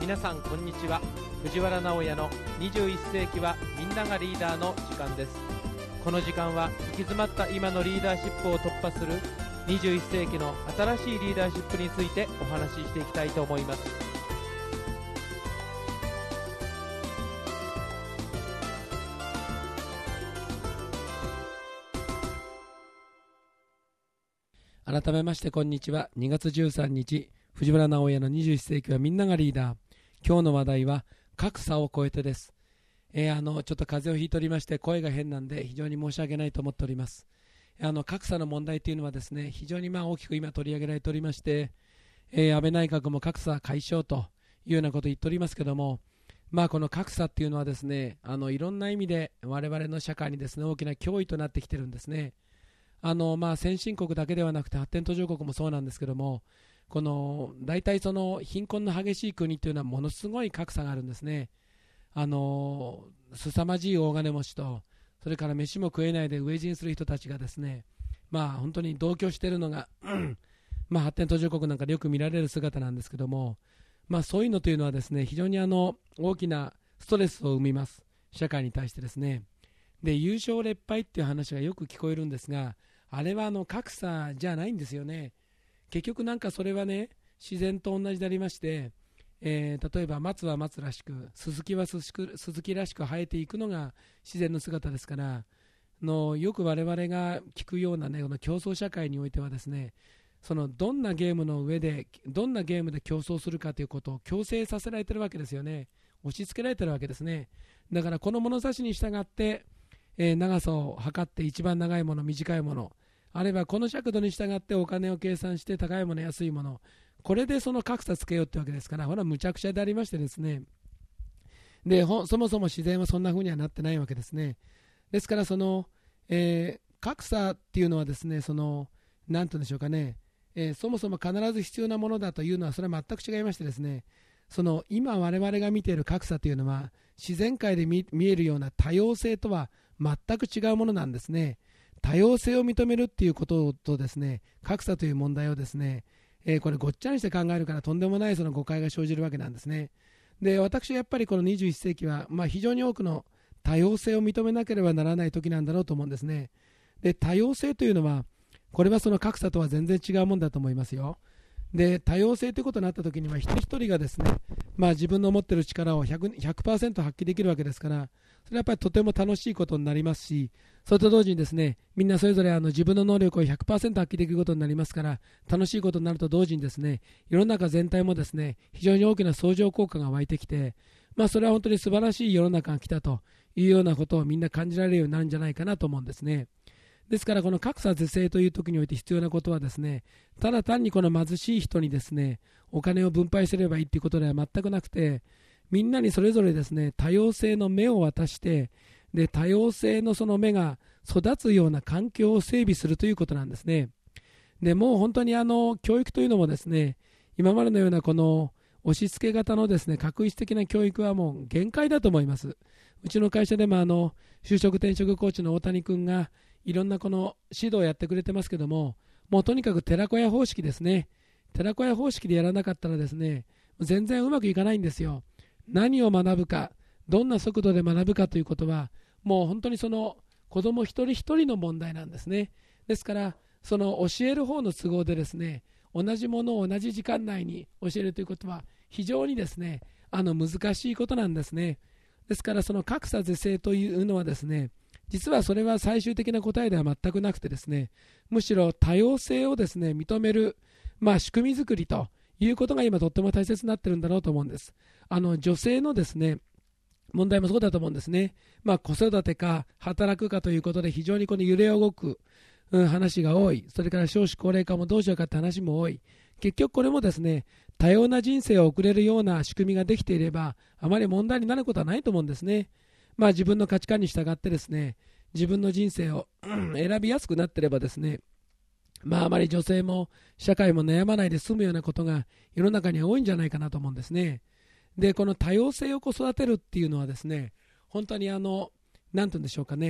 皆さんこんにちは。藤原直哉の21世紀はみんながリーダーの時間です。この時間は行き詰まった今のリーダーシップを突破する21世紀の新しいリーダーシップについてお話ししていきたいと思います。改めましてこんにちは。2月13日藤原直哉の21世紀はみんながリーダー。今日の話題は格差を超えてです。ちょっと風邪をひいておりまして声が変なんで非常に申し訳ないと思っております。格差の問題というのはですね、非常に大きく今取り上げられておりまして、安倍内閣も格差解消というようなことを言っておりますけども、この格差っていうのはですね、いろんな意味で我々の社会にですね大きな脅威となってきてるんですね。先進国だけではなくて発展途上国もそうなんですけども、この大体その貧困の激しい国というのはものすごい格差があるんですね。凄まじい大金持ちと、それから飯も食えないで飢え死にする人たちがですね、本当に同居しているのが発展途上国なんかでよく見られる姿なんですけども、そういうのというのはですね、非常に大きなストレスを生みます、社会に対してですね。で、優勝劣敗っていう話がよく聞こえるんですが、あれは格差じゃないんですよね。結局なんかそれはね、自然と同じでありまして、例えば松は松らしく、鈴木は鈴木らしく生えていくのが自然の姿ですから、よく我々が聞くようなね、この競争社会においてはですね、どんなゲームの上でどんなゲームで競争するかということを強制させられているわけですよね。押し付けられているわけですね。だからこの物差しに従って、長さを測って一番長いもの短いもの、あるいはこの尺度に従ってお金を計算して高いもの安いもの、これでその格差つけようってわけですから、ほらむちゃくちゃでありましてですね。でそもそも自然はそんな風にはなってないわけですね。ですから格差っていうのはですね、なんて言うんでしょうかね、そもそも必ず必要なものだというのはそれは全く違いましてですね、今我々が見ている格差というのは自然界で見えるような多様性とは全く違うものなんですね。多様性を認めるっていうこととですね、格差という問題をですね、これごっちゃにして考えるからとんでもない誤解が生じるわけなんですね。で、私はやっぱりこの21世紀は、非常に多くの多様性を認めなければならない時なんだろうと思うんですね。で、多様性というのはこれはその格差とは全然違うもんだと思いますよ。で、多様性ということになった時には一人一人がですね、自分の持っている力を 100% 発揮できるわけですから、それはやっぱりとても楽しいことになりますし、それと同時にですね、みんなそれぞれ自分の能力を 100% 発揮できることになりますから、楽しいことになると同時にですね、世の中全体もですね、非常に大きな相乗効果が湧いてきて、それは本当に素晴らしい世の中が来たというようなことをみんな感じられるようになるんじゃないかなと思うんですね。ですからこの格差是正という時において必要なことはですね、ただ単にこの貧しい人にですね、お金を分配すればいいということでは全くなくて、みんなにそれぞれですね、多様性の芽を渡して、で多様性のその芽が育つような環境を整備するということなんですね。でもう本当に教育というのもですね、今までのようなこの押し付け型のですね、画一的な教育はもう限界だと思います。うちの会社でも就職転職コーチの大谷君がいろんなこの指導をやってくれてますけども、もうとにかく寺子屋方式ですね。寺子屋方式でやらなかったらですね、全然うまくいかないんですよ。何を学ぶか、どんな速度で学ぶかということは、もう本当に子供一人一人の問題なんですね。ですから教える方の都合でですね、同じものを同じ時間内に教えるということは非常にですね、難しいことなんですね。ですから格差是正というのはですね、実はそれは最終的な答えでは全くなくてですね、むしろ多様性をですね認める、仕組み作りということが今とっても大切になっているんだろうと思うんです。女性のですね問題もそうだと思うんですね。子育てか働くかということで非常にこの揺れ動く、話が多い。それから少子高齢化もどうしようかって話も多い。結局これもですね、多様な人生を送れるような仕組みができていればあまり問題になることはないと思うんですね。自分の価値観に従ってですね、自分の人生を選びやすくなっていればですね、あまり女性も社会も悩まないで済むようなことが世の中には多いんじゃないかなと思うんですね。で、この多様性を育てるっていうのはですね、本当になんて言うんでしょうかね、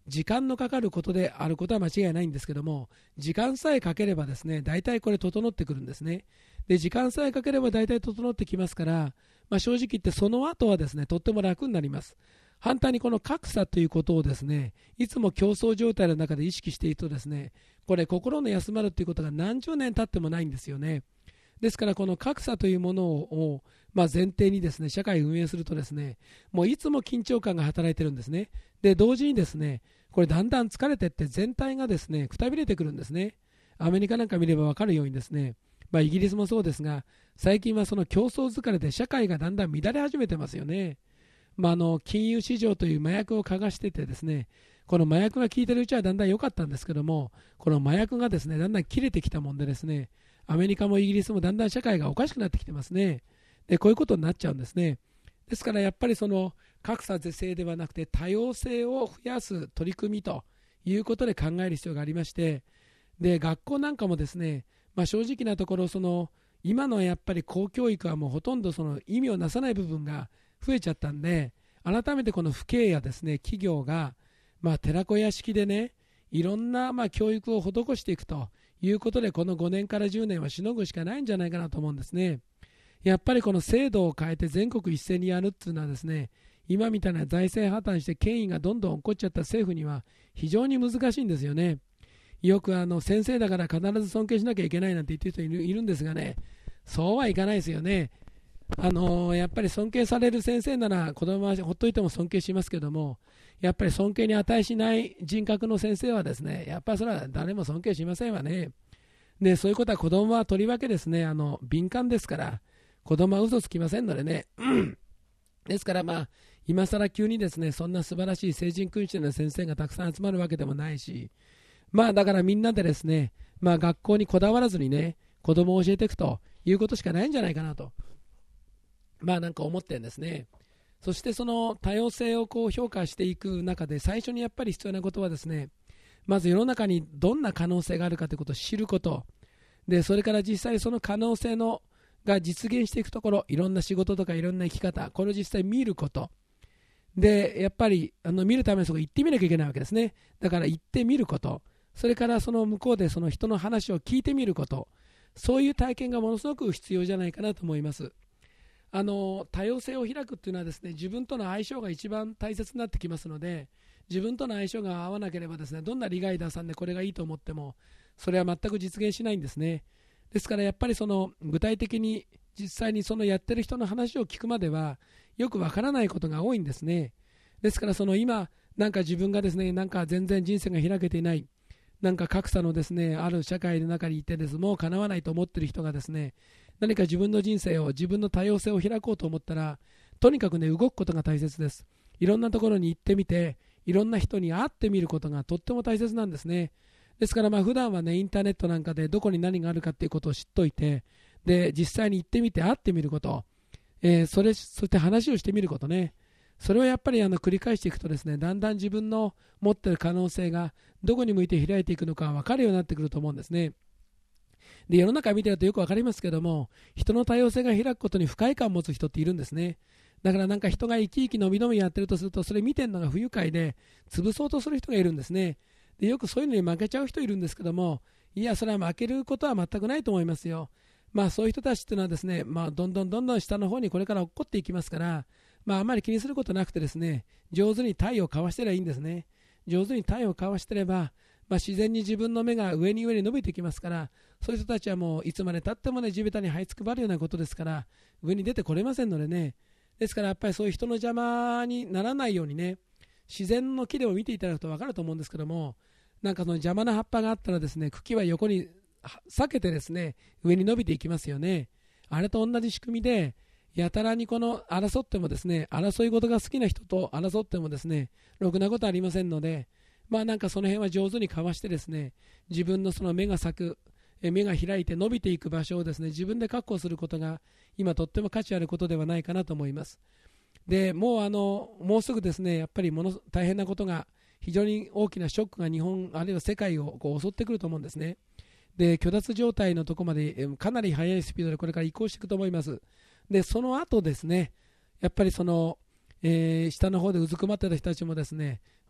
時間のかかることであることは間違いないんですけども、時間さえかければですね、大体これ整ってくるんですね。で、時間さえかければ大体整ってきますから、正直言ってその後はですね、とっても楽になります。反対にこの格差ということをですね、いつも競争状態の中で意識しているとですね、これ心の休まるということが何十年経ってもないんですよね。ですからこの格差というものを前提にですね、社会を運営するとですね、もういつも緊張感が働いてるんですね。で、同時にですね、これだんだん疲れていって全体がですね、くたびれてくるんですね。アメリカなんか見れば分かるようにですね、イギリスもそうですが、最近はその競争疲れで社会がだんだん乱れ始めてますよね。金融市場という麻薬を嗅がしててですね、この麻薬が効いてるうちはだんだん良かったんですけども、この麻薬がですね、だんだん切れてきたもんでですね、アメリカもイギリスもだんだん社会がおかしくなってきてますね。で、こういうことになっちゃうんですね。ですからやっぱりその格差是正ではなくて多様性を増やす取り組みということで考える必要がありまして、で、学校なんかもですね、正直なところその今のやっぱり公教育はもうほとんどその意味をなさない部分が増えちゃったんで、改めてこの父兄やですね、企業が寺子屋式でね、いろんな教育を施していくということで、この5年から10年はしのぐしかないんじゃないかなと思うんですね。やっぱりこの制度を変えて全国一斉にやるっていうのはですね、今みたいな財政破綻して権威がどんどん起こっちゃった政府には非常に難しいんですよね。よく先生だから必ず尊敬しなきゃいけないなんて言ってる人いるんですがね、そうはいかないですよね。やっぱり尊敬される先生なら子供はほっといても尊敬しますけども、やっぱり尊敬に値しない人格の先生はですね、やっぱりそれは誰も尊敬しませんわね。で、そういうことは子供はとりわけですね、敏感ですから、子供は嘘つきませんのでね。ですから今更急にですね、そんな素晴らしい聖人君主の先生がたくさん集まるわけでもないし、だからみんなでですね、学校にこだわらずにね、子供を教えていくということしかないんじゃないかなと、なんか思ってるんですね。そしてその多様性を評価していく中で最初にやっぱり必要なことはですね、まず世の中にどんな可能性があるかということを知ることで、それから実際その可能性が実現していくところ、いろんな仕事とかいろんな生き方、これを実際見ることで、やっぱり見るためにそこ行ってみなきゃいけないわけですね。だから行ってみること、それからその向こうでその人の話を聞いてみること、そういう体験がものすごく必要じゃないかなと思います。多様性を開くっていうのはですね、自分との相性が一番大切になってきますので、自分との相性が合わなければですね、どんな利害打算でこれがいいと思ってもそれは全く実現しないんですね。ですからやっぱりその具体的に実際にそのやってる人の話を聞くまではよくわからないことが多いんですね。ですからその今なんか自分がですね、なんか全然人生が開けていない、なんか格差のですねある社会の中にいてです、もう叶わないと思っている人がですね、何か自分の人生を、自分の多様性を開こうと思ったら、とにかくね、動くことが大切です。いろんなところに行ってみて、いろんな人に会ってみることがとっても大切なんですね。ですから普段はね、インターネットなんかでどこに何があるかっていうことを知っといて、で実際に行ってみて会ってみること、そして話をしてみることね、それをやっぱり繰り返していくとですね、だんだん自分の持っている可能性がどこに向いて開いていくのか分かるようになってくると思うんですね。で、世の中を見てるとよく分かりますけども、人の多様性が開くことに不快感を持つ人っているんですね。だからなんか人が生き生きのびのびやってるとすると、それ見てるのが不愉快で潰そうとする人がいるんですね。で、よくそういうのに負けちゃう人いるんですけども、いや、それは負けることは全くないと思いますよ。そういう人たちっていうのはですね、どんどん下の方にこれから落っこっていきますから、あまり気にすることなくてですね、上手に体をかわしてればいいんですね。上手に体をかわしてれば、自然に自分の目が上に伸びてきますから、そういう人たちはもういつまでたってもね、地べたに這いつくばるようなことですから、上に出てこれませんのでね。ですからやっぱりそういう人の邪魔にならないようにね、自然の木でも見ていただくと分かると思うんですけども、なんかその邪魔な葉っぱがあったらですね、茎は横に避けてですね、上に伸びていきますよね。あれと同じ仕組みで、やたらに争ってもですね、争い事が好きな人と争ってもですね、ろくなことありませんので、なんかその辺は上手にかわしてですね、自分のその芽が咲く、芽が開いて伸びていく場所をですね、自分で確保することが今とっても価値あることではないかなと思います。で、もうすぐですね、やっぱり大変なことが、非常に大きなショックが日本あるいは世界を襲ってくると思うんですね。で、虚脱状態のところまでかなり速いスピードでこれから移行していくと思います。で、その後ですね、やっぱり下の方でうずくまってた人たちもですね、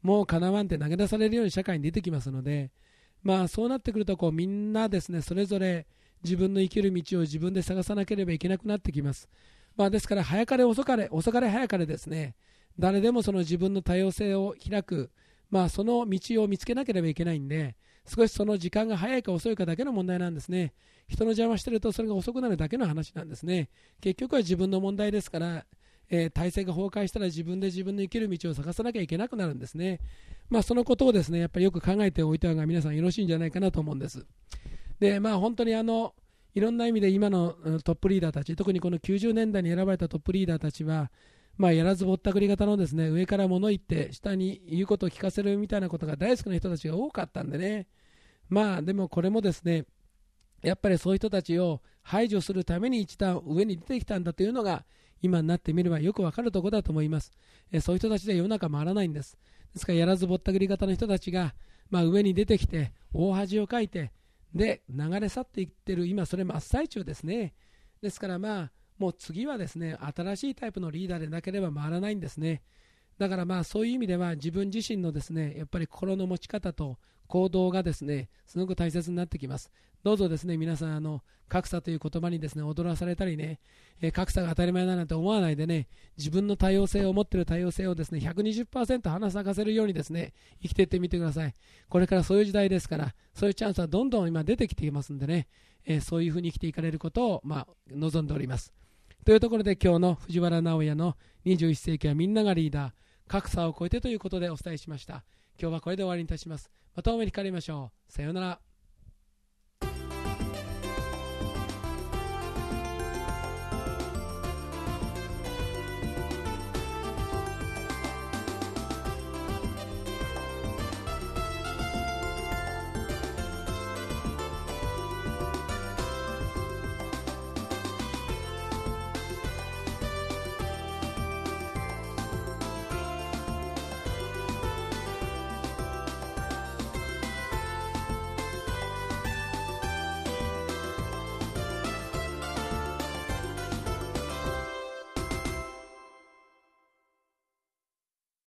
もうかなわんって投げ出されるように社会に出てきますので、そうなってくるとみんなですね、それぞれ自分の生きる道を自分で探さなければいけなくなってきます。ですから早かれ遅かれ早かれですね、誰でもその自分の多様性を開く、その道を見つけなければいけないんで、少しその時間が早いか遅いかだけの問題なんですね。人の邪魔してるとそれが遅くなるだけの話なんですね。結局は自分の問題ですから、体制が崩壊したら自分で自分の生きる道を探さなきゃいけなくなるんですね。そのことをですね、やっぱりよく考えておいた方が皆さんよろしいんじゃないかなと思うんです。で、本当にいろんな意味で今のトップリーダーたち、特にこの90年代に選ばれたトップリーダーたちは、やらずぼったくり型のですね、上から物言って下に言うことを聞かせるみたいなことが大好きな人たちが多かったんでね。でもこれもですね、やっぱりそういう人たちを排除するために一段上に出てきたんだというのが今になってみればよくわかるところだと思います。そういう人たちで世の中回らないんです。ですからやらずぼったくり型の人たちが、上に出てきて大恥をかいて、で流れ去っていってる今それ真っ最中ですね。ですからもう次はですね、新しいタイプのリーダーでなければ回らないんですね。だからそういう意味では自分自身のですね、やっぱり心の持ち方と行動がですね、すごく大切になってきます。どうぞですね、皆さん格差という言葉にですね、踊らされたりね、格差が当たり前だなんて思わないでね、自分の多様性を持っている多様性をですね、120% 花咲かせるようにですね、生きていってみてください。これからそういう時代ですから、そういうチャンスはどんどん今出てきていますんでね、そういうふうに生きていかれることを望んでおります。というところで今日の藤原直哉の21世紀はみんながリーダー、格差を超えてということでお伝えしました。今日はこれで終わりにいたします。またお目にかかりましょう。さようなら。